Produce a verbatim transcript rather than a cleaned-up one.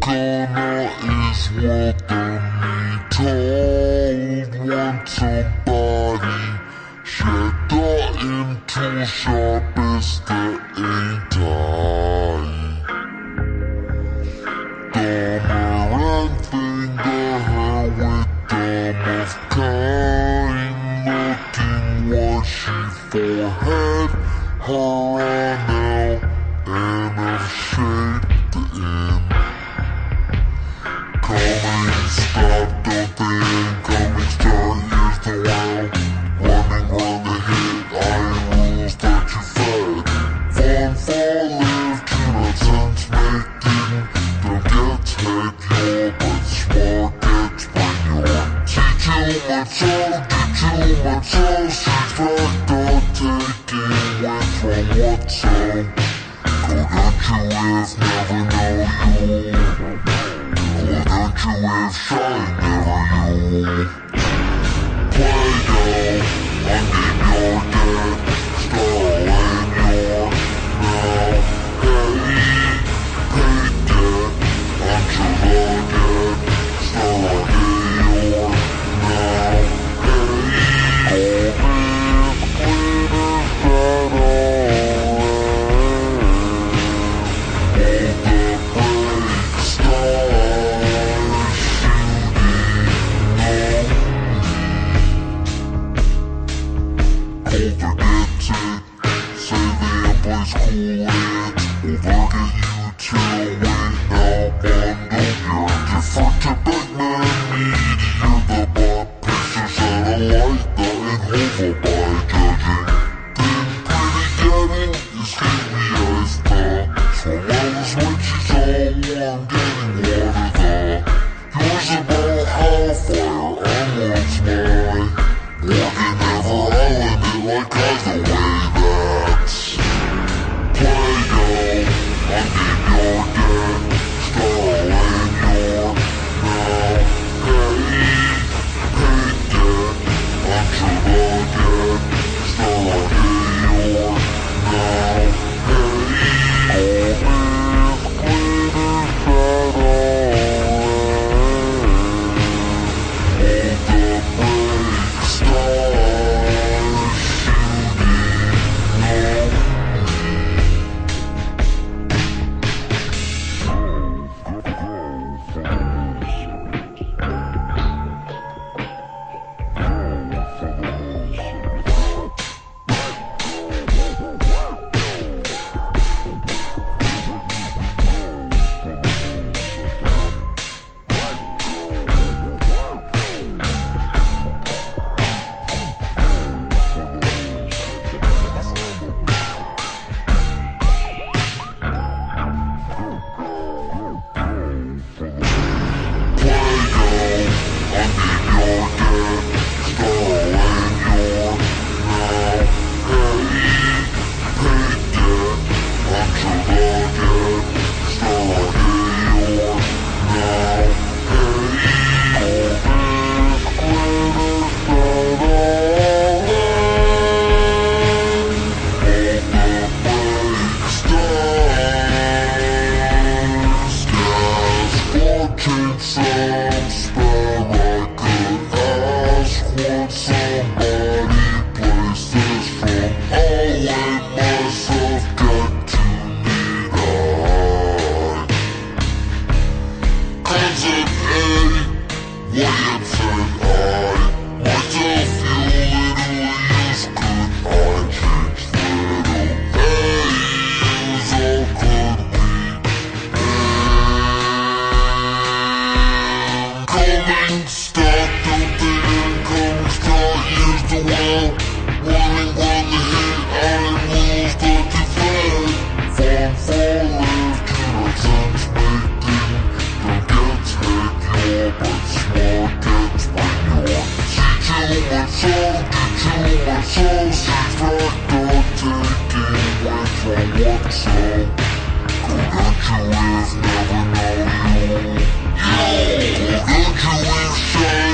gonna is what the told. Want somebody shed into sharpest that ain't I. Dumber and finger her with thumb of kind, looking what she forehead, her on and of shade the end. Coming, stop, don't think, coming, start, here's the wow. Running round the hit, iron rules that you fed. Fun for live, to the sense making. Don't get head your, but smart gets when you're. Teach you much so, teach you much so. She's factor taking, went from what so. Go don't you if never know you. Go don't you if shy never you. Play-Doh, I'm in your debt, stall in your now. Hey, pay debt, until the debt, stall in your now. Hey, all this glitters that all Never know you. Yo, don't you wish I